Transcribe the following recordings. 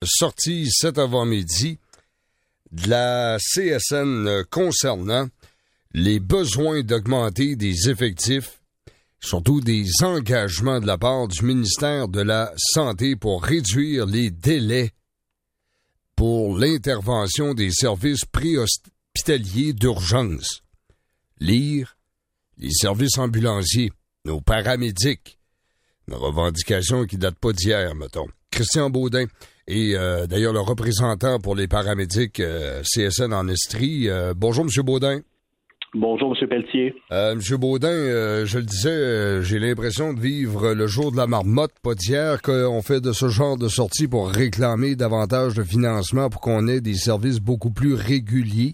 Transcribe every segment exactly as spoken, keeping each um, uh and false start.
sortie cet avant-midi de la C S N concernant les besoins d'augmenter des effectifs, surtout des engagements de la part du ministère de la Santé pour réduire les délais pour l'intervention des services préhospitaliers d'urgence. Lire les services ambulanciers, nos paramédics, une revendication qui ne date pas d'hier, mettons. Christian Baudin est euh, d'ailleurs le représentant pour les paramédics euh, C S N en Estrie. Euh, bonjour, M. Baudin. Bonjour, M. Pelletier. Euh, M. Baudin, euh, je le disais, euh, j'ai l'impression de vivre le jour de la marmotte, pas d'hier, qu'on fait de ce genre de sortie pour réclamer davantage de financement pour qu'on ait des services beaucoup plus réguliers.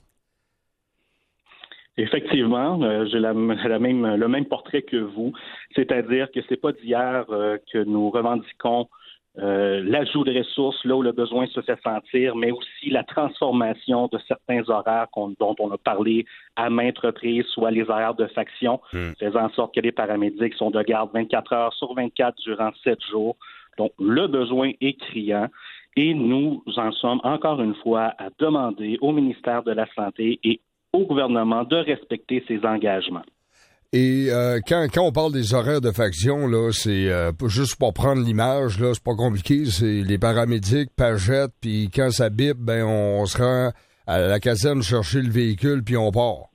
Effectivement, euh, j'ai la, la même, le même portrait que vous, c'est-à-dire que c'est pas d'hier euh, que nous revendiquons Euh, l'ajout de ressources là où le besoin se fait sentir, mais aussi la transformation de certains horaires qu'on, dont on a parlé à maintes reprises, soit les horaires de faction, mmh. faisant en sorte que les paramédics sont de garde vingt-quatre heures sur vingt-quatre durant sept jours. Donc, le besoin est criant et nous en sommes encore une fois à demander au ministère de la Santé et au gouvernement de respecter ses engagements. Et euh, quand, quand on parle des horaires de faction, là, c'est euh, juste pour prendre l'image, là, c'est pas compliqué, c'est les paramédics, pagettes, puis quand ça bip, ben on se rend à la caserne chercher le véhicule, puis on part.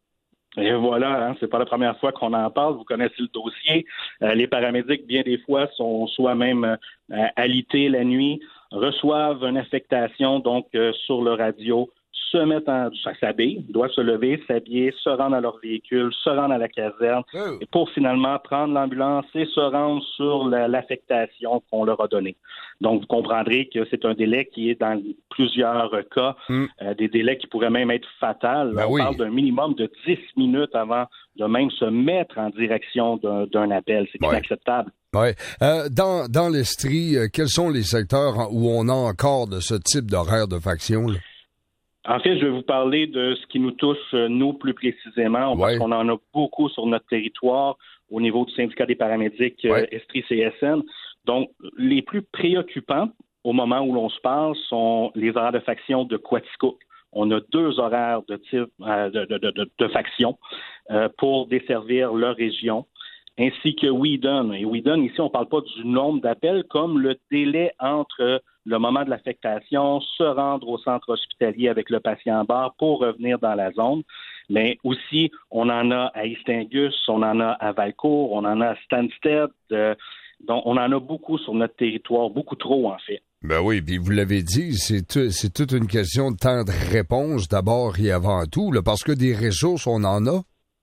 Et voilà, hein, c'est pas la première fois qu'on en parle, vous connaissez le dossier. Euh, les paramédics, bien des fois, sont soit même euh, alités la nuit, reçoivent une affectation, donc, euh, sur le radio, se mettent en s'habiller, doivent se lever, s'habiller, se rendre à leur véhicule, se rendre à la caserne, oh. et pour finalement prendre l'ambulance et se rendre sur la, l'affectation qu'on leur a donnée. Donc, vous comprendrez que c'est un délai qui est dans plusieurs cas, mm. euh, des délais qui pourraient même être fatals. Ben On oui. parle d'un minimum de dix minutes avant de même se mettre en direction d'un, d'un appel. C'est ouais. inacceptable. Oui. Euh, dans, dans l'Estrie, euh, quels sont les secteurs où on a encore de ce type d'horaire de faction, là? En fait, je vais vous parler de ce qui nous touche, nous, plus précisément, ouais. parce qu'on en a beaucoup sur notre territoire au niveau du syndicat des paramédics ouais. euh, Estrie C S N. Donc, les plus préoccupants au moment où l'on se parle sont les horaires de faction de Quaticook. On a deux horaires de type euh, de, de, de, de faction euh, pour desservir leur région, ainsi que Weedon. Et Weedon, ici, on ne parle pas du nombre d'appels comme le délai entre le moment de l'affectation, se rendre au centre hospitalier avec le patient en barre pour revenir dans la zone. Mais aussi, on en a à East Angus, on en a à Valcourt, on en a à Stansted. Euh, donc, on en a beaucoup sur notre territoire, beaucoup trop, en fait. Ben oui, puis vous l'avez dit, c'est, t- c'est toute une question de temps de réponse d'abord et avant tout, là, parce que des ressources, on en a.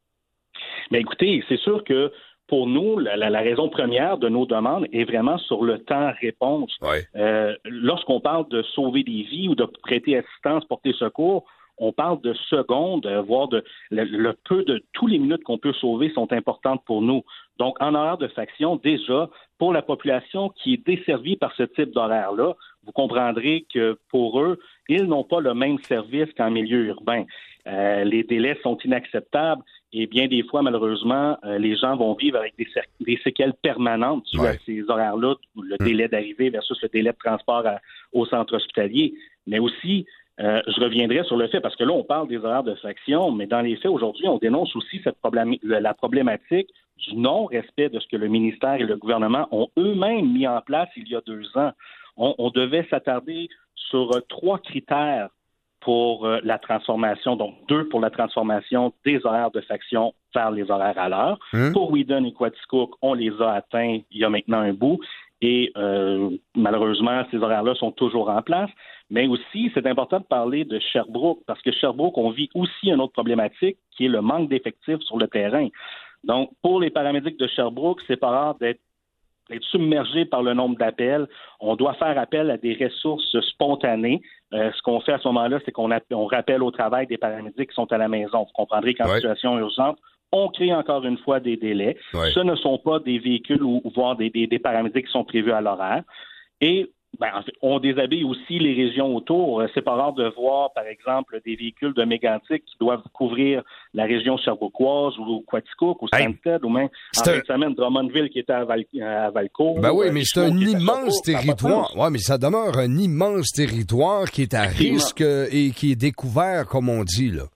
Mais écoutez, c'est sûr que pour nous, la, la, la raison première de nos demandes est vraiment sur le temps-réponse. Ouais. Euh, lorsqu'on parle de sauver des vies ou de prêter assistance, porter secours, on parle de secondes, voire de le, le peu de tous les minutes qu'on peut sauver sont importantes pour nous. Donc, en horaire de faction, déjà, pour la population qui est desservie par ce type d'horaire-là, vous comprendrez que pour eux, ils n'ont pas le même service qu'en milieu urbain. Euh, les délais sont inacceptables et bien des fois, malheureusement, euh, les gens vont vivre avec des, sé- des séquelles permanentes dues ouais. à ces horaires-là, le délai d'arrivée versus le délai de transport à, au centre hospitalier. Mais aussi, euh, je reviendrai sur le fait, parce que là, on parle des horaires de faction, mais dans les faits, aujourd'hui, on dénonce aussi cette problème- la problématique du non-respect de ce que le ministère et le gouvernement ont eux-mêmes mis en place il y a deux ans. On, on devait s'attarder sur euh, trois critères pour euh, la transformation, donc deux pour la transformation des horaires de faction vers les horaires à l'heure. Mmh. Pour Weedon et Quaticook, on les a atteints il y a maintenant un bout et euh, malheureusement, ces horaires-là sont toujours en place. Mais aussi, c'est important de parler de Sherbrooke parce que Sherbrooke, on vit aussi une autre problématique qui est le manque d'effectifs sur le terrain. Donc, pour les paramédics de Sherbrooke, c'est pas rare d'être être submergé par le nombre d'appels. On doit faire appel à des ressources spontanées. Euh, ce qu'on fait à ce moment-là, c'est qu'on app- on rappelle au travail des paramédics qui sont à la maison. Vous comprendrez qu'en ouais. situation urgente, on crée encore une fois des délais. Ouais. Ce ne sont pas des véhicules ou, ou voire des, des, des paramédics qui sont prévus à l'horaire. Et Ben, en fait, on déshabille aussi les régions autour. C'est pas rare de voir, par exemple, des véhicules de Mégantic qui doivent couvrir la région sherbrookoise ou Quaticook ou Stansted, hey, ou même en fin de semaine, Drummondville qui était à, Val- à Valcourt. Ben oui, mais c'est un immense territoire. Oui, mais ça demeure un immense territoire qui est à risque et qui est découvert, comme on dit, là.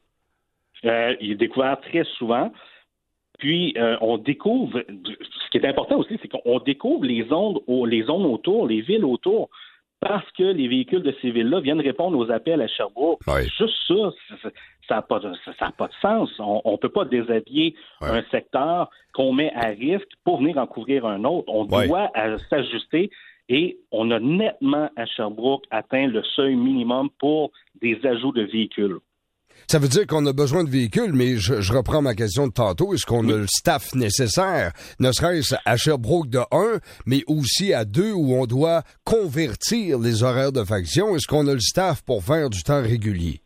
Euh, il est découvert très souvent. Puis, euh, on découvre, ce qui est important aussi, c'est qu'on découvre les zones, les zones autour, les villes autour, parce que les véhicules de ces villes-là viennent répondre aux appels à Sherbrooke. Oui. Juste ça, ça n'a pas, ça, pas de sens. On ne peut pas déshabiller oui. un secteur qu'on met à risque pour venir en couvrir un autre. On oui. doit euh, s'ajuster et on a nettement à Sherbrooke atteint le seuil minimum pour des ajouts de véhicules. Ça veut dire qu'on a besoin de véhicules, mais je, je reprends ma question de tantôt. Est-ce qu'on oui. a le staff nécessaire, ne serait-ce à Sherbrooke de un, mais aussi à deux, où on doit convertir les horaires de faction? Est-ce qu'on a le staff pour faire du temps régulier?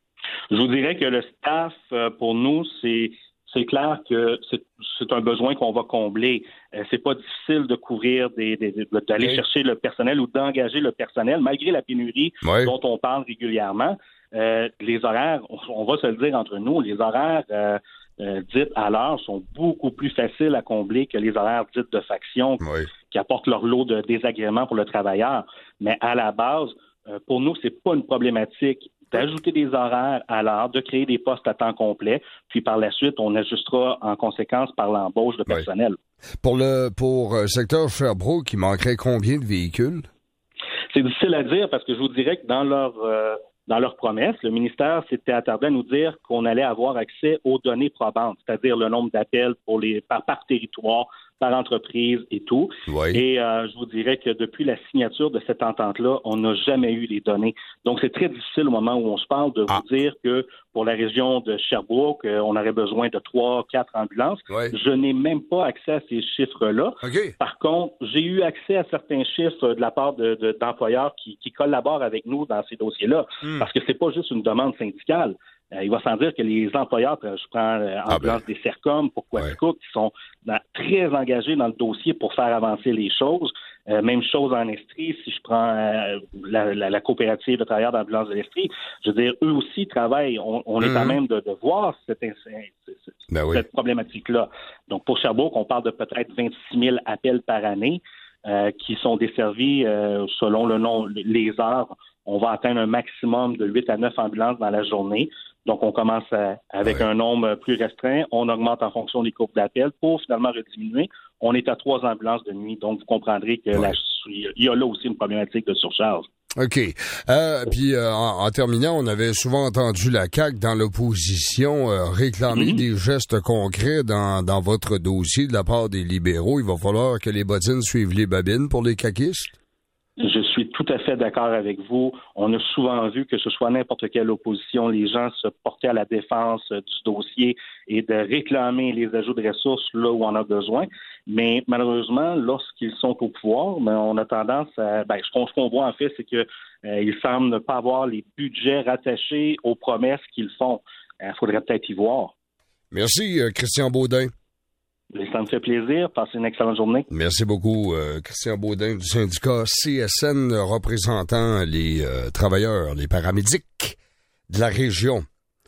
Je vous dirais que le staff, pour nous, c'est... C'est clair que c'est, c'est un besoin qu'on va combler. Euh, c'est pas difficile de couvrir, des, des, des, d'aller oui. chercher le personnel ou d'engager le personnel, malgré la pénurie oui. dont on parle régulièrement. Euh, les horaires, on, on va se le dire entre nous, les horaires euh, euh, dites à l'heure sont beaucoup plus faciles à combler que les horaires dites de faction oui. qui apportent leur lot de désagréments pour le travailleur. Mais à la base, euh, pour nous, c'est pas une problématique d'ajouter des horaires à l'heure, de créer des postes à temps complet, puis par la suite, on ajustera en conséquence par l'embauche de personnel. Oui. Pour le pour euh, secteur Sherbrooke, il manquerait combien de véhicules? C'est difficile à dire parce que je vous dirais que dans leur euh, dans leurs promesses, le ministère s'était attardé à nous dire qu'on allait avoir accès aux données probantes, c'est-à-dire le nombre d'appels pour les par, par territoire, par entreprise et tout. Oui. Et euh, je vous dirais que depuis la signature de cette entente-là, on n'a jamais eu les données. Donc, c'est très difficile au moment où on se parle de ah. vous dire que pour la région de Sherbrooke, euh, on aurait besoin de trois, quatre ambulances. Oui. Je n'ai même pas accès à ces chiffres-là. Okay. Par contre, j'ai eu accès à certains chiffres de la part de, de, d'employeurs qui, qui collaborent avec nous dans ces dossiers-là. Mm. Parce que c'est pas juste une demande syndicale. Euh, il va sans dire que les employeurs, je prends euh, en place ah ben. des Sercom pour Quaticook, ouais. qui sont dans, très engagés dans le dossier pour faire avancer les choses. Euh, même chose en Estrie, si je prends euh, la, la, la coopérative de travailleurs d'ambulance de l'Estrie, je veux dire, eux aussi travaillent. On, on mm-hmm. est à même de, de voir cette, cette, ben oui. cette problématique-là. Donc, pour Sherbrooke, on parle de peut-être vingt-six mille appels par année euh, qui sont desservis euh, selon le nom, les heures. On va atteindre un maximum de huit à neuf ambulances dans la journée. Donc, on commence à, avec ouais. un nombre plus restreint. On augmente en fonction des courbes d'appel pour finalement rediminuer. On est à trois ambulances de nuit. Donc, vous comprendrez que ouais. la, il y a là aussi une problématique de surcharge. OK. Euh, puis, euh, en, en terminant, on avait souvent entendu la C A Q dans l'opposition euh, réclamer mm-hmm. des gestes concrets dans, dans votre dossier de la part des libéraux. Il va falloir que les bottines suivent les babines pour les caquistes? Je suis tout à fait d'accord avec vous. On a souvent vu que ce soit n'importe quelle opposition, les gens se portaient à la défense euh, du dossier et de réclamer les ajouts de ressources là où on a besoin. Mais malheureusement, lorsqu'ils sont au pouvoir, ben, on a tendance à... Ben, ce, qu'on, ce qu'on voit en fait, c'est qu'ils euh, semblent ne pas avoir les budgets rattachés aux promesses qu'ils font. Il euh, faudrait peut-être y voir. Merci, euh, Christian Baudin. Ça me fait plaisir. Passez une excellente journée. Merci beaucoup, euh, Christian Baudin du syndicat C S N, représentant les euh, travailleurs, les paramédics de la région.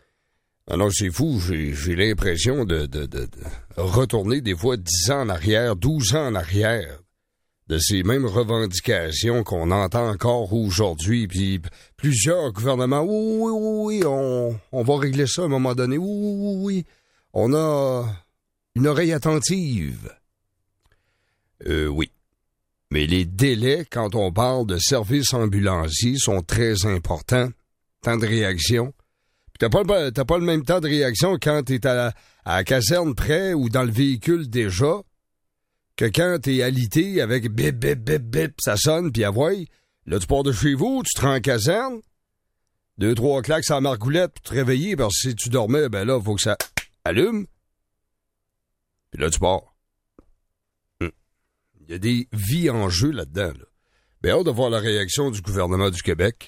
Alors, c'est fou, j'ai, j'ai l'impression de, de, de, de retourner des fois dix ans en arrière, douze ans en arrière, de ces mêmes revendications qu'on entend encore aujourd'hui. Puis plusieurs gouvernements, oui, oui, oui, oui, on, on va régler ça à un moment donné. Oui, oui, oui, oui. On a... une oreille attentive. Euh, oui. Mais les délais, quand on parle de services ambulanciers, sont très importants. Temps de réaction. Puis t'as pas, t'as pas le même temps de réaction quand t'es à la, à la caserne près ou dans le véhicule déjà que quand t'es alité avec bip, bip, bip, bip, ça sonne, puis avoye. Là, tu pars de chez vous, tu te rends en caserne, deux, trois claques sur la margoulette pour te réveiller, parce que si tu dormais, ben là, il faut que ça allume. Puis là, tu pars. Hum. Il y a des vies en jeu là-dedans. Là. Bien, hâte de voir la réaction du gouvernement du Québec.